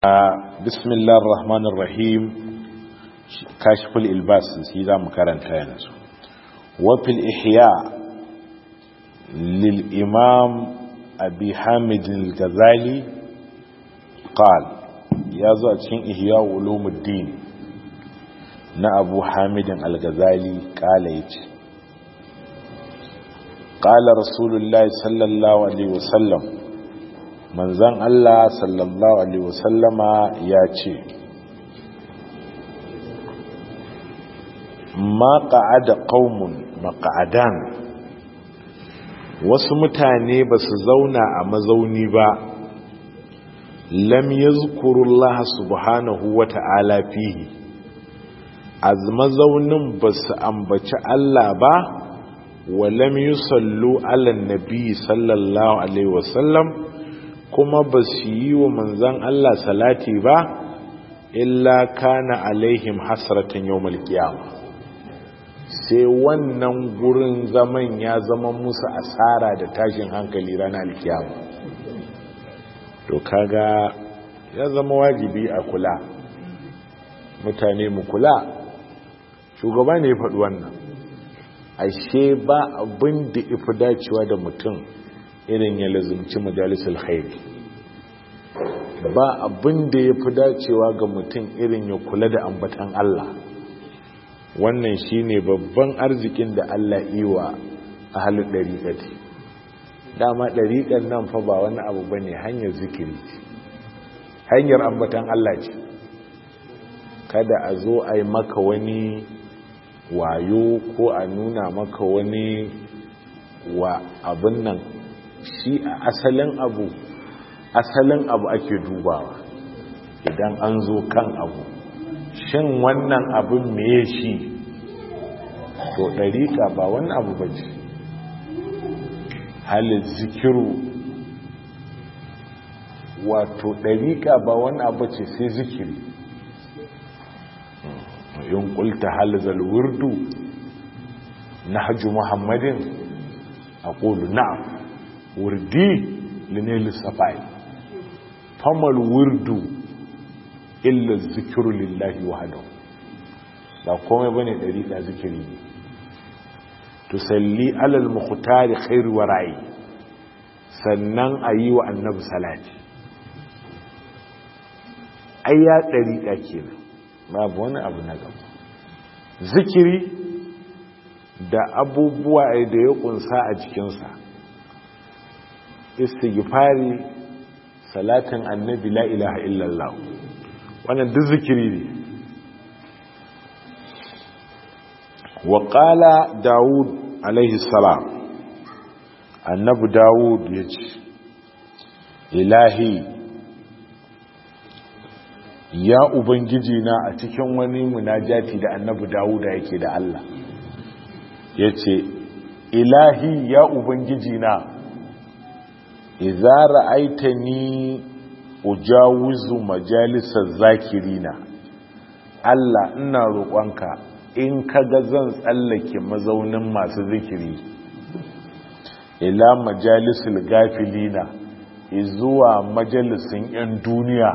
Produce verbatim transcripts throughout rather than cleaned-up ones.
bismillahir rahmanir rahim kashful ilbas shi za mu karanta yanzu wa fil ihya lil imam abi hamid al-ghazali qal ya zo a cikin ihya ulumuddin na abu hamid al-ghazali qala yace qala rasulullahi sallallahu alaihi wasallam manzan Allah sallallahu alaihi wasallama ya ce ma qa'ada qaumun maq'adan wasu mutane ba su zauna a mazauni ba lam yazkurullaha subhanahu wata'ala fihi az mazaunin ba su ambaci Allah ba wa lam yusallu ala nabi sallallahu alaihi wasallam kuma ba su yi wa manzan Allah salati ba illa kana alaihim hasratan yawmal qiyamah sai wannan gurin zaman ya zama musu asara da tashin hankali ranar alkiyama to kaga ya zama wajibi a kula mutane mu kula shugaba ne ya faɗi wannan ashe ba abin da ifi dacewa da mutum irin ya lazumci majalisar khairi ba abin da ya fi dacewa ga mutum irin ya kula da ambatan Allah wannan shine babban arzikin da Allah iwa ahlul dariqati dama dariqan nan fa ba wani abu bane hanyar zikiri ce hanyar ambatan Allah ce kada a zo a yi maka wani wayo ko a nuna maka wani wa abin nan shi a asalin abu asalin abu ake dubawa idan an zo kan abu shin wannan abin meye shi to dariƙa ba wani abu ba ce halin zikiru wato dariƙa ba wani abu ce sai zikiri yin kulta halzal wurdu na hajji muhammadin a ƙolu na'am wurdi linil safai famal wurdu illa zikru lillahi wahdahu ba komai bane dariqa zikiri ne tusalli alal mukhtar khair wa ra'i sannan ayi wa annabi salati ayya dariqa kenan babu wani abu na gaba zikiri da abubuwa da ya kunsa a jikinsa istighfari salatin annabi la ilaha illallah wannan duk zikiri ne wa qala daud alaihi salam annabi daud yace ilahi ya ubangiji na a cikin wani munajati da annabi daud yake da Allah yace ilahi ya ubangiji na idza ra'aitani ujawizu majalisar zakirina Allah ina roƙonka in kaga zan tsallake mazaunin masu zikiri ila majalisul gafilina izuwa majalisin yan duniya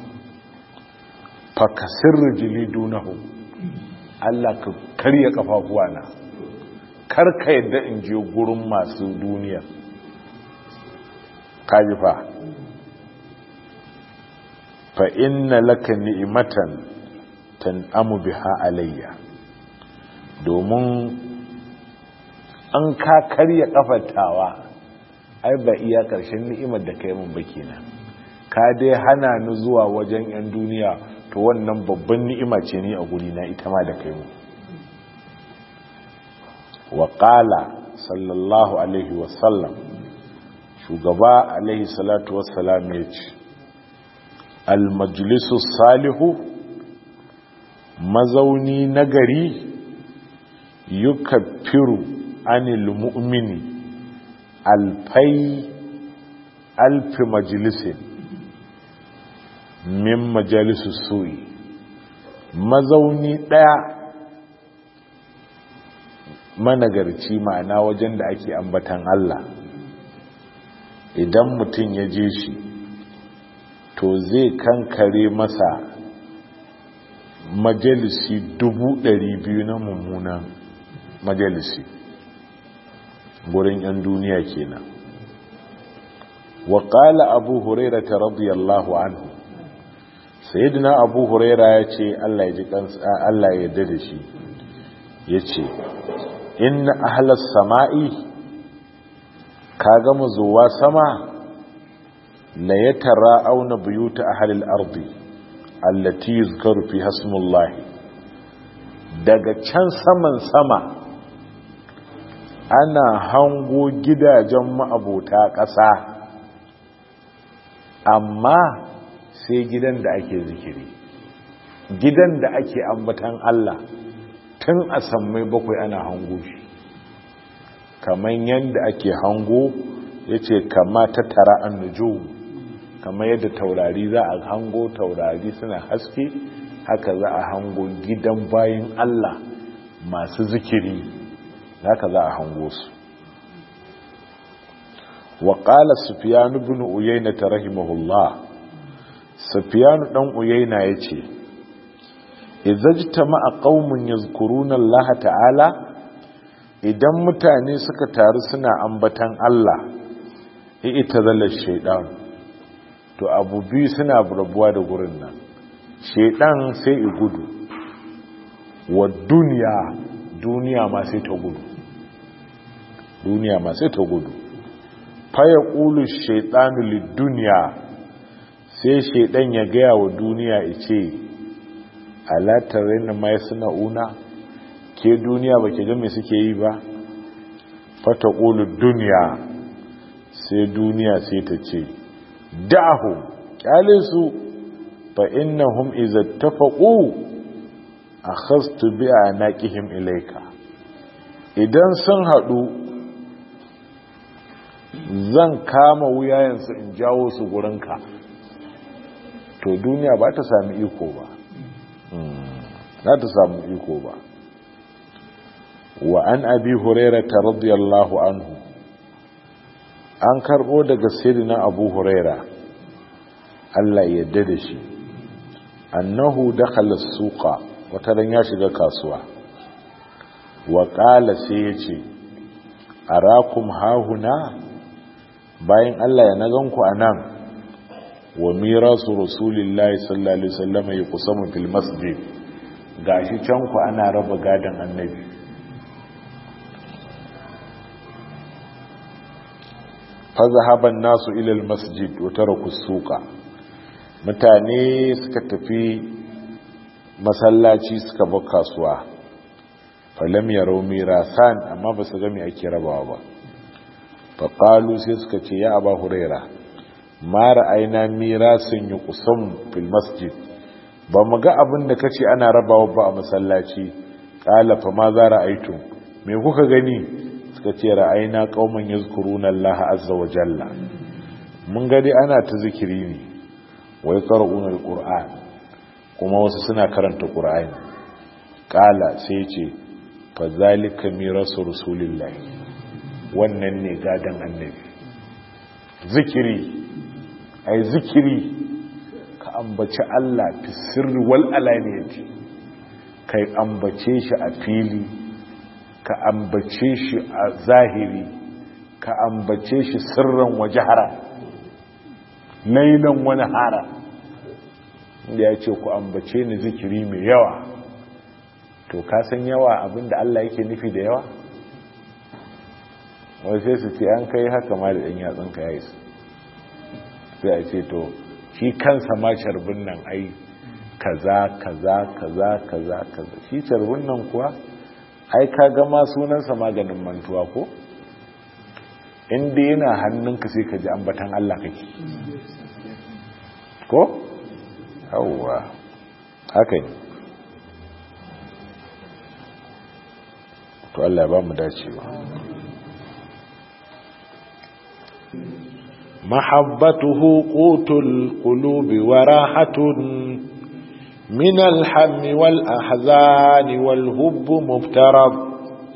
fakasir rijli dunahu Allah ka karya kafafuwana karka yadda in je gurin masu duniya kajifa fa inna laka ni'matan tan'amu biha alayya domin an ka karya kafatawa ai ba iya karshen ni'imar da kai mun ba kenan ka dai hana ni zuwa wajen yan duniya to wannan babban ni'ima ce ni a guri na ita ma da kai mu wa qala sallallahu alaihi wa sallam shugaba alaihi salatu wassalam ya ce almajlisu salihu mazauni nagari yukaffiru anil mu'mini alfai alfi majlisin min majalisu su'i mazauni daya managarci ma'ana wajen da ake ambatan Allah idan mutum ya je shi to to zai kankare masa majalisi dubu ɗari biyu na mummunan majalisi gurin 'yan duniya kenan. wa qala abu hurairah radiyallahu anhu, sayyidina abu hurairah yace Allah ya ji kansa, Allah ya yarda da shi, yace inna ahlas sama'i, kaga mazuwa sama, la yatara'una buyuta ahlil ardi allati yuzkaru fiha ismullahi, daga can saman sama ana hango gidajen ma'abota ƙasa, amma sai gidan da ake zikiri, gidan da ake ambatan Allah tun a sammai bakwai ana hango shi, kamar yadda ake hango, yace kama ta tara an nujum, kamar yadda taurari za a hango taurari suna haske, haka za a hango gidan bayin Allah masu zikiri, haka za a hango su. wa qala sufyan ibn uyayna rahimahullah, sufyan dan uyayna yace idajtama'a qaumun yazkuruna Allah ta'ala, idan mutane suka taru suna ambatan Allah, ita zalla shaytan, to abu biyu suna rabuwa da gurin nan, shaytan sai i gudu, wa duniya, duniya ma sai ta gudu, duniya ma sai ta gudu. fa yaqulu shaytanu lid-dunya, sai shaytan ya ga wa duniya yace ala tarayna ma yasnauna, ke duniya bake ga me suke yi ba. fa taqulu dunya, sai duniya sai ta ce da'hu, kyale su, fa innahum idza tafaqu akhastu bi anaqihim ilayka, idan sun hadu zan kama wuyayensu in jawo su gurinka. To duniya ba ta sami iko ba, za ta samu iko ba. wa an abi hurairata radiyallahu anhu, an karbo daga sayyidina abu huraira, Allah ya yarda da shi, annahu dakhala as-suqa, wata ran ya shiga kasuwa, wa qala sai yace arakum hahuna, bayan Allah ya nagan ku anan, wa mirasu rasulillahi sallallahu alaihi wasallam yuqsamu fil masjid, gashi can ku ana raba gadan annabi. fa zahaba an-nasu ila al-masjid wa taraku as-suqa, mutane suka tafi masallaci suka bar kasuwa. falam yaraw mirasan, amma ba su ga me ake rabawa ba. fa qalu, sai suka ce ya aba huraira, ma ra'ayna mirasan yuqsam fil masjid, ba mu ga abin da kace ana rabawa ba a masallaci. qala fa ma za ra'aytum, me kuka gani? suka ce ra'ayna qauman yazkuruna Allah azza wa jalla, mun gani ana ta zikiri ne, wai qara'una alquran, kuma wasu suna karanta qur'ani. qala, sai ce fa zalika mirasu rasulillahi, wannan ne gadan annabi. zikiri, ai zikiri, ka ambaci Allah fi sirri wal alaniyati, kai ambace shi a fili, ka ambace shi a zahiri, ka ambace shi sirran wa jahara, lailan wani hara. inda ya ce ku ambace ni zikiri mai yawa, to ka san yawa abinda Allah yake nufi da yawa? wai sai su ce an kai haka ma da ɗan yatsunka ya yi su, sai a ce to shi kansa ma carbin nan ai kaza kaza kaza kaza kaza. shi carbin nan kuwa ai ka gama sunansa maganin mantuwa ko? inda yana hannunka sai ka ji ambatan Allah kake ko? yawwa haka ne. to Allah ya ba mu dacewa. mahabbatuhu qutul qulubi wa rahatun min al-hammi wal ahzani wal hubb muftarab,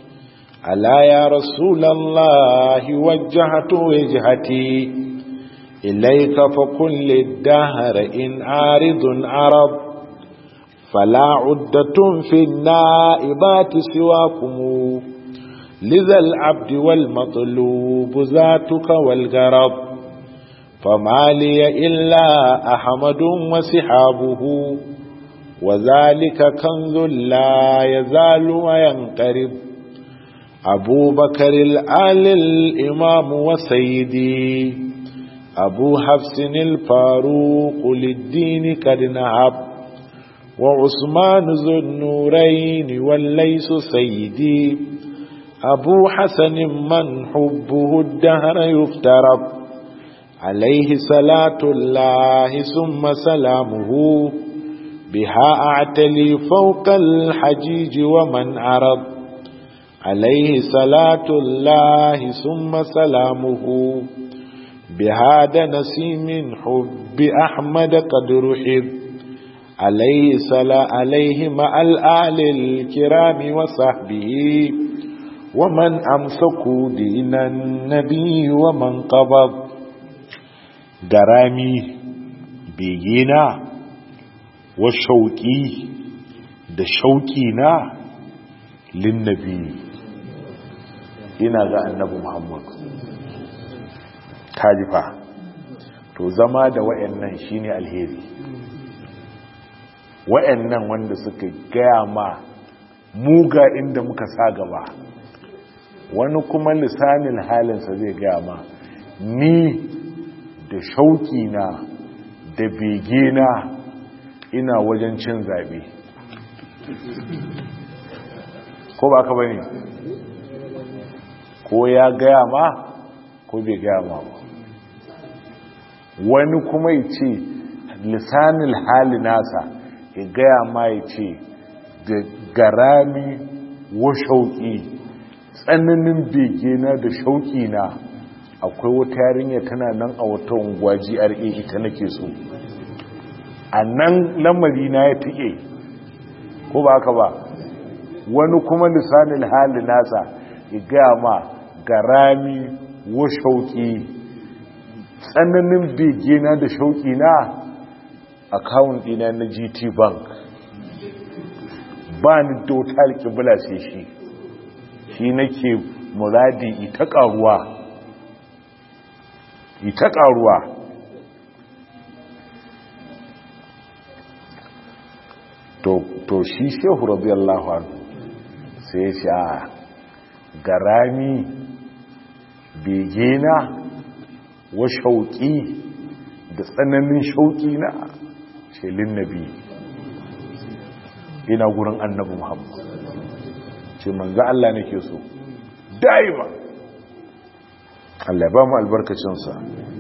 ala ya rasulallahi wajjahtu wajhati إليك فكل الدهر إن عارض عرب فلا عدة في النائبات سواكم لذا العبد والمطلوب ذاتك والغرب فما لي إلا أحمد وسحابه وذلك كنز لا يزال وينقرب أبو بكر الآل الإمام وسيدي أبو حفص الفاروق للدين قد نعب وعثمان ذو النورين والليس سيدي أبو حسن من حبه الدهر يفترب عليه صلاة الله ثم سلامه بها أعتلي فوق الحجيج ومن عرض عليه صلاة الله ثم سلامه بهذا نسيم حب أحمد قد رحب عليه صلاة عليه مع الآل الكرام وصحبه ومن أمسكوا دين النبي ومن قبض درامي بينا وشوقي da shauƙina linnabi ina ga annabi Muhammad kajifa to zama da wayannan shine alheri wayannan wanda suka gaya ma muga inda muka sa gaba wani kuma lisanin halinsa zai gaya ma ni da shauƙina da begena ina wajen cin zabe ko ba ka bane ko ya gaya ma ko bai gaya ma ba wani kuma ya ce lisanin hali nasa ya gaya ma ya ce da garami wa shauƙi tsananin begena da shauƙina akwai wata yarinya tana nan a wata unguwa G R A ita nake so a nan lamari na ya tike ko ba haka ba wani kuma lisanin hali nasa ya gaya ma garami wa shauƙi tsananin begena da shauƙi na akawun ɗina na G T Bank ba ni dotar kibla sai shi shi nake muradi ita ƙaruwa ita ƙaruwa to shi shehu radiyallahu anhu sai ya ce a garami begena wa shauƙi da tsananin shauƙi na shelin nabi ina gurin annabi Muhammad ce manzo Allah nake so daima Allah ya ba mu albarkacinsa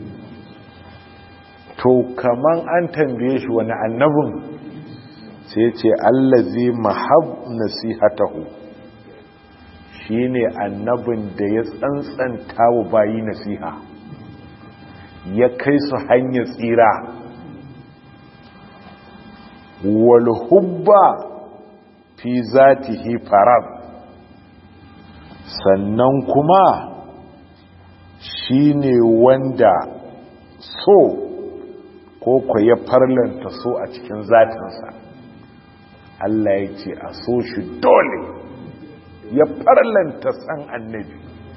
to kaman an tambaye shi wani annabin sai ce allazi mahab nasihatahu shine annabin da ya tsantsanta wa bayi nasiha ya kai su hanyar tsira wal hubba fi zatihi farab sannan kuma shine wanda so ko ko ya farlanta so a cikin zatinsa Allah ya ce a so shi dole ya farlanta san annabi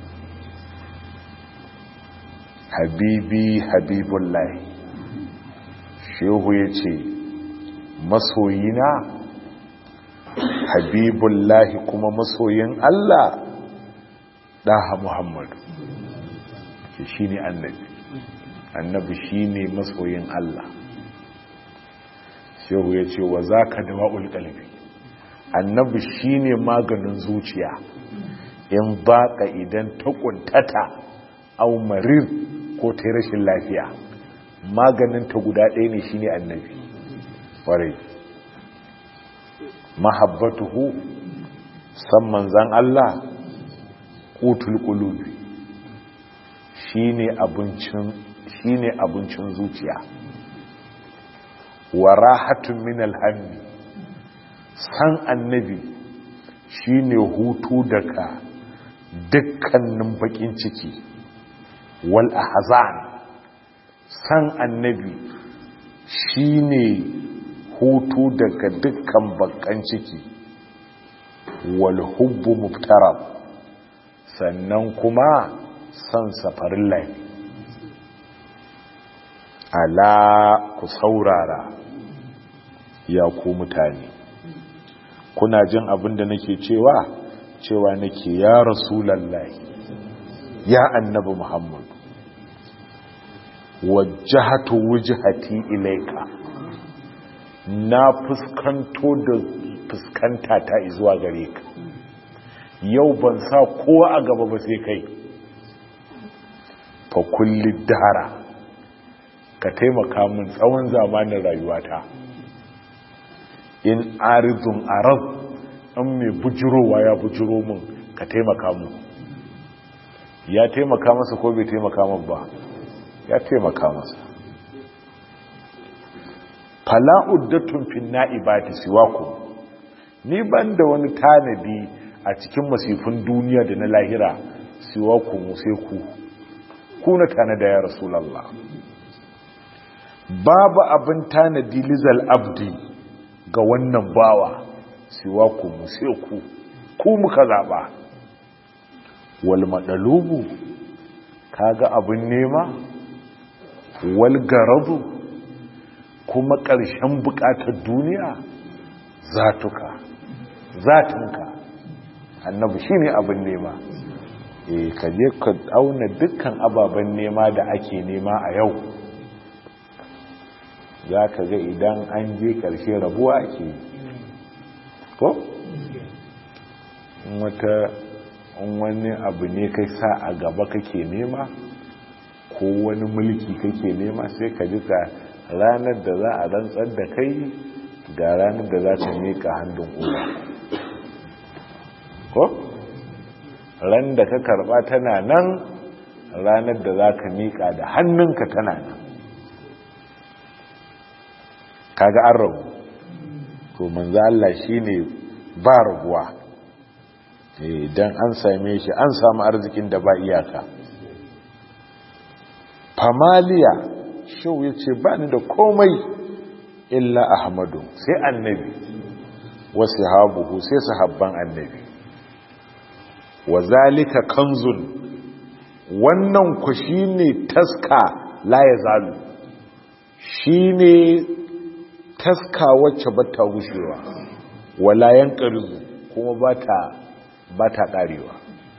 habibi habibullahi shehu ya ce masoyina habibullahi kuma masoyin Allah ɗaha Muhammadu ke shi ne annabi annabi shi ne masoyin Allah shehu ya ce wa za ka da wa'ul ƙalbi annabi shi ne maganin zuciya in baka idan ta ƙuntata au marir ko ta rashin lafiya maganin ta guda ɗaya ne shi ne annabi ƙwarai mahabbatuhu san manzan Allah qutul qulubi shine abincin shine abincin zuciya wa rahatun min alhammi san annabi shine hutu daga dukkanin bakin ciki wal ahzan san annabi shine hutu daga dukkan bakan ciki. wal hubbu muftarab, sannan kuma san safarin lai. Ala ku saurara ya ku mutane, kuna jin abin da nake cewa cewa nake ya rasulullahi ya annabi Muhammad, wajjahatu wujhati ilayka, na fuskanto da fuskanta ta zuwa gare ka. Yau ban sa kowa a gaba ba sai kai. Fa kulli dara, ka taimaka min tsawon zamanin rayuwata. In aridun arab, an mai bujirowa ya bujiro min, ka taimaka min. Ya taimaka masa ko bai taimaka min ba? Ya taimaka masa. Fala uddatun fin na'ibati siwaku, ni ban da wani tanadi a cikin masifin duniya da na lahira siwaku mu sai ku. Ku na tanada ya Rasulullah. Babu abin tanadi lizal abdi ga wannan bawa siwaku mu sai ku. Ku muka zaba. Wal madalubu, kaga abin nema, wal garabu, kuma ƙarshen buƙatar duniya, zatuka, zatinka, annabi shine abin nema. eh ka je ka auna dukkan ababen nema da ake nema a yau, za ka ga idan an je ƙarshe rabuwa ake ko? wata wani abu ne kai sa a gaba kake nema, ko wani mulki kake nema, sai ka ji ka ranar da za a rantsar da kai ga ranar da za ta miƙa hannun uwa ko? ran da ka karɓa tana nan, ranar da za ka miƙa da hannunka tana nan. kaga an rabu. to manzo Allah shine ba rabuwa, idan an same shi an samu arzikin da ba iyaka. famaliya shau ya ce ba ni da komai illa ahmadu, sai annabi, wasu habuhu, sai sahabban annabi. wa zalika kanzun, wannan ku shine taska la ya zalu, shine taska wacce ba ta gushewa, wala yanqarizu, kuma ba ta ba ta karewa.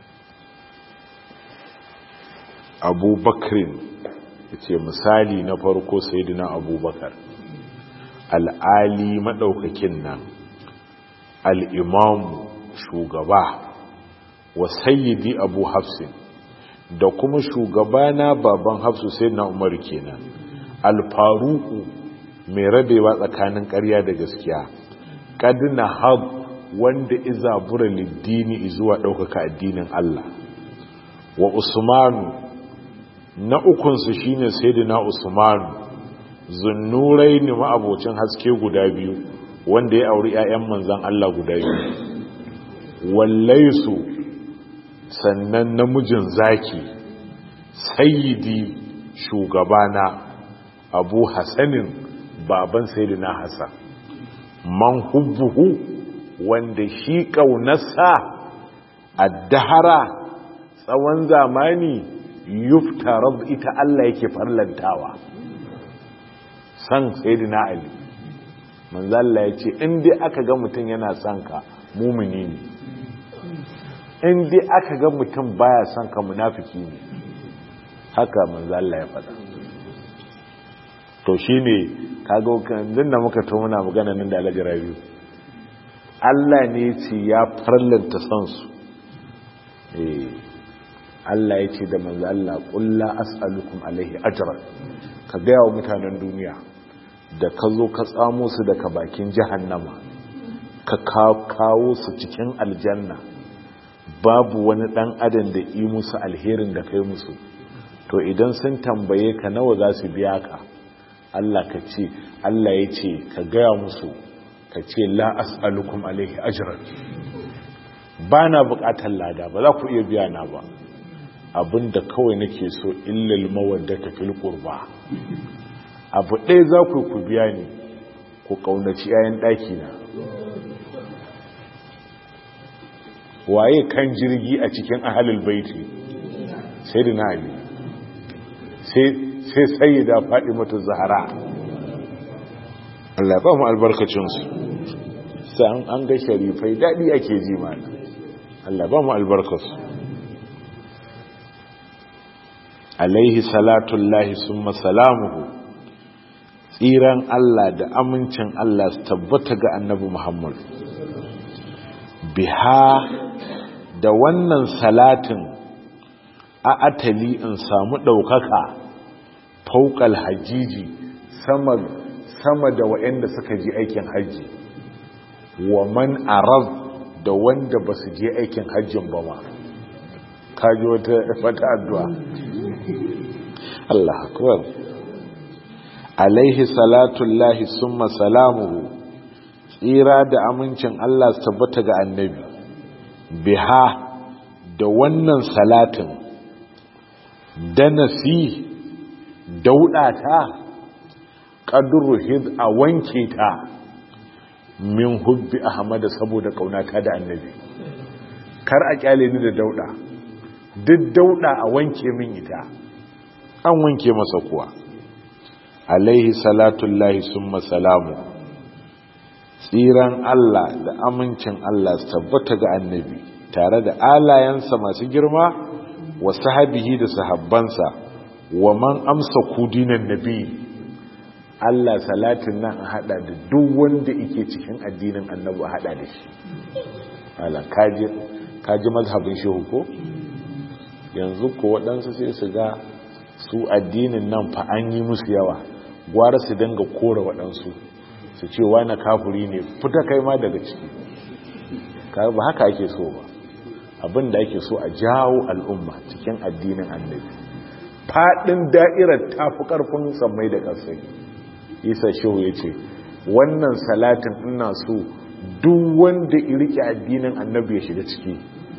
abubakrin ce misali na farko sayyidina abubakar, al'ali madaukakin nan, al'imamu shugaba, wa sayyidi abu hafsin, da kuma shugabana baban hafsu sayyidina umar kenan, alfaruku mai rabewa tsakanin ƙarya da gaskiya, kadina hab wanda izabura liddini zuwa ɗaukaka addinin Allah, wa usmanu na ukunsu shine sayyidina usmanu, zunnurai ne ma'abocin haske guda biyu wanda ya auri 'ya'yan manzan Allah guda biyu, wallaisu sannan namijin zaki, sayyidi shugabana abu hasanin baban sayyidina hasan, man hubbuhu wanda shi kaunarsa addahara tsawon zamani yuftarad ita Allah yake farlantawa. san sayyidina ali, manzo Allah yace in dai aka ga mutum yana son ka mumini ne, in dai aka ga mutum baya son ka munafiki ne, haka manzo Allah ya faɗa. to shine kaga kan da muka to muna magana nan da Alhaji Rabiu, Allah ne yace ya farlanta son su. eh Allah ya ce da manzo Allah qul la as'alukum alaihi ajran, ka ga yawa mutanen duniya da ka zo ka tsamo su daga bakin jahannama ka kawo su cikin aljanna, babu wani dan adam da yi musu alherin da kai musu, to idan sun tambaye ka nawa za su biya ka, Allah ka ce Allah ya ce ka ga musu ka ce la as'alukum alaihi ajran, bana bukatar lada, ba za ku iya biya na ba, abinda kawai nake so illal mawaddata fil qurba, abu ɗaya za ku ku biya ni ku ƙaunaci 'ya'yan ɗaki na. waye kan jirgi a cikin ahalul baiti? sai da na ali sai sai da faɗi mata zahara. Allah ba mu albarkacinsu. sai an ga sharifai daɗi ake ji mana. Allah ba mu albarkasu. alaihi salatullahi summa salamuhu, tsiran Allah da amincin Allah su tabbata ga annabi Muhammad. biha da wannan salatin a atali in samu ɗaukaka fauƙal hajiji sama sama da waɗanda suka je aikin hajji, wa man arab da wanda ba su je aikin hajjin ba ma. kaji wata wata addu'a. Allah akbar. alaihi salatullahi summa salamuhu, tsira da amincin Allah su tabbata ga annabi. biha da wannan salatin da nasi daudata qadru hid a wanke ta min hubbi ahmad saboda kaunata da annabi. kar a kyale ni da dauda, duk dauda a wanke min ita. an wanke masa kuwa. alaihi salatullahi summa salamu, tsiran Allah da amincin Allah su tabbata ga annabi tare da alayensa masu girma, wa sahabihi da sahabbansa, wa man amsa kudinan nabi. Allah salatin nan a hada da duk wanda yake cikin addinin annabi a hada da shi. Allah kaji kaji mazhabin shehu ko yanzu ko waɗansu sai su ga su addinin nan fa an yi musu yawa, gwara su danga kora waɗansu su ce wani kafuri ne, fita kai ma daga ciki. ba haka ake so ba. abin da ake so a jawo al'umma cikin addinin annabi. faɗin da'irar ta fi ƙarfin sammai da ƙasai. isa shehu ya ce wannan salatin ina so duk wanda ya riƙe addinin annabi ya shiga ciki,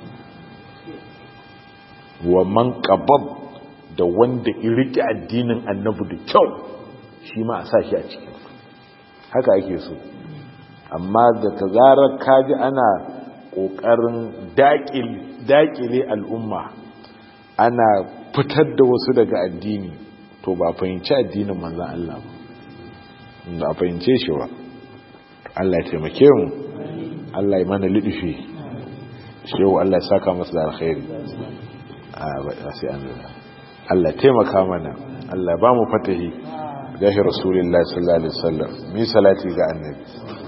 wa man qabab da wanda ya riƙe addinin annabi da kyau shi ma a sa shi a ciki. haka ake so. amma da ta zarar kaji ana ƙoƙarin daƙile al'umma, ana fitar da wasu daga addini, to ba fahimci addinin manzan Allah ba, ba a fahimce shi ba. Allah ya taimake mu, Allah ya mana liɗifi, shehu Allah ya saka masa da alkhairi. Allah ya taimaka mana, Allah ya ba mu fatahi gashi Rasulullah sallallahu alaihi wasallam. mi salati ga annabi.